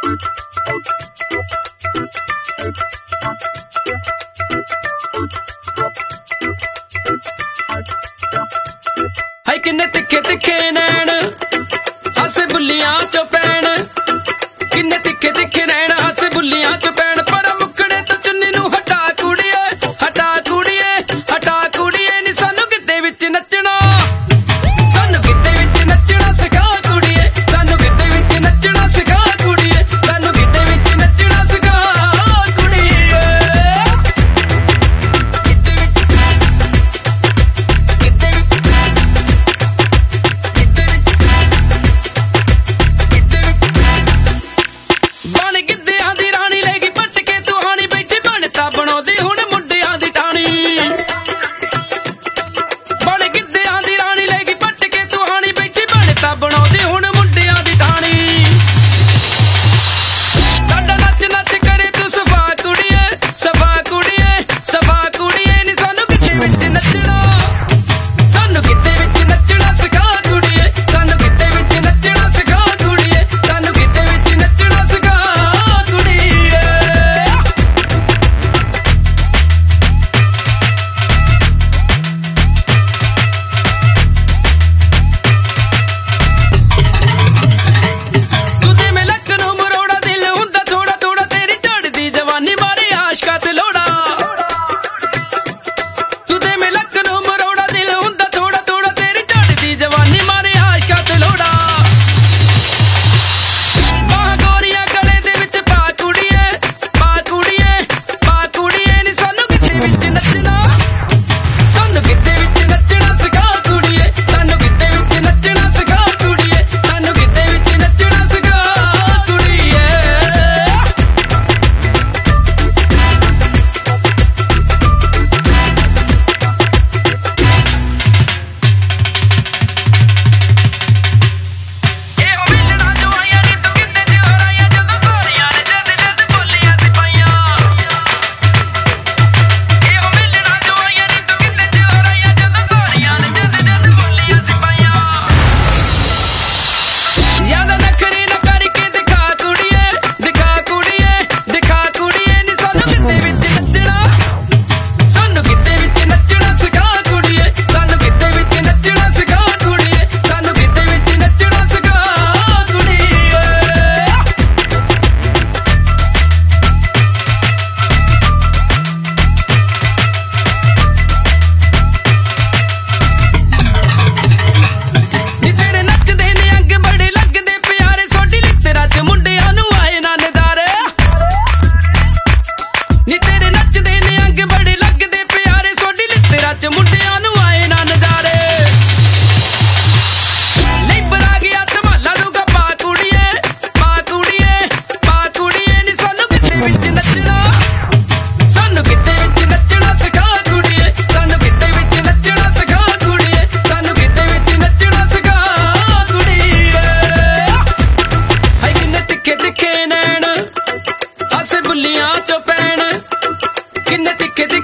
हाय किन्ने तिखे तिखे नैन हस बुलियां चो पैन, किन्ने तिखे तिखे नैन हस बुलियां चो पैन, पर मुकड़े तो चुन्नी नू हटा कुड़िए हटा कुड़िए हटा कुड़िए नी सानू गिद्दे विच नचना, सानू गिद्दे विच नचना सिखा कुड़िए, सानू गिद्दे विच नचना सिखा कुड़िए, सानू गिद्दे विच नचना सिखा कुड़िए। बन गिद्दियां दी रानी लेगी पट के तुहानी, बैठी बनता बनाउंदी हुण मुंडियां दी टाणी, बन गिद्दियां दी रानी लेगी पट के तुहानी, बैठी बनता बनाउंदी हुण मुंडियां दी टाणी। साडा नच नच करे तू सफा कुड़िए सफा कुड़िए सफा कुड़िए नी सानू गिद्दे विच नचना, सानू गिद्दे विच नचना सिखा कुड़िए, सानू गिद्दे विच नचना सिखा कुड़िए, सानू गिद्दे विच नचना सिखा कुड़िए। तुझे में लक नू मरोड़ा दिल हुंदा थोड़ा थोड़ा, तेरी चढ़दी जवानी मारे आशका ते लोड़ा, तुझे में लक नू मरोड़ा दिल हुंदा थोड़ा थोड़ा, तेरी चढ़दी जवानी मारे आशका ते लोड़ा। बाह गोरियां गले दे विच पा कुड़िए नी सानू गिद्दे विच नचना, सानू गिद्दे विच नचना सिखा कुड़िए, सानू गिद्दे विच नचना सिखा कुड़िए, सानू गिद्दे विच नचना सिखा कुड़िए। ਇਹ ਹੋ ਮਿਲਣਾ ਜੋ ਆਈਆਂ ਨੀ ਤੂੰ ਕਿੱਥੇ ਤੇ ਹਰਾਈਆਂ, ਜਦੋਂ ਸੋਹਰਿਆਂ ਨੇ ਜਦ ਜਦ ਬੋਲੀਆਂ ਸਿਪਾਈਆਂ, ਇਹ ਹੋ ਮਿਲਣਾ ਜੋ ਆਈਆਂ ਨੀ ਤੂੰ ਕਿੱਥੇ ਤੇ ਹਰਾਈਆਂ, ਜਦੋਂ ਸੋਹਰਿਆਂ ਨੇ ਜਦ ਜਦ ਬੋਲੀਆਂ ਸਿਪਾਈਆਂ। ਜ਼ਿਆਦਾ ਨਖਰੇ ਨਾ ਕਰਕੇ ਦਿਖਾ ਕੁੜੀਏ ਦਿਖਾ ਕੁੜੀਏ ਦਿਖਾ ਕੁੜੀਏ ਨੀ ਸਾਨੂ गिद्दे विच नचना, सानू गिद्दे विच नचना सिखा कुड़िए, सानू गिद्दे विच नचना सिखा कुड़िए, सानू गिद्दे विच नचना सिखा कुड़िए। नी तेरे नचदे ने अंग बड़े लगदे प्यारे, सोडी लित्तरा च मुंडियां नू आए ना नज़ारे, नी तेरे नचदे ने अंग बड़े लगदे प्यारे, सोडी लित्तरा च मुंडियां नू आए ना नज़ारे। लेबर आ गया धमाला दूगा पा कुड़िए नी सानू गिद्दे विच नचना, सानू गिद्दे विच नचना सिखा कुड़िए, सानू गिद्दे विच नचना सिखा कुड़िए, सानू गिद्दे विच नचना सिखा कुड़िए। हाय किन्ने तिखे तिखे नैन हस बुलियां चो पैन, किन्ने तिखे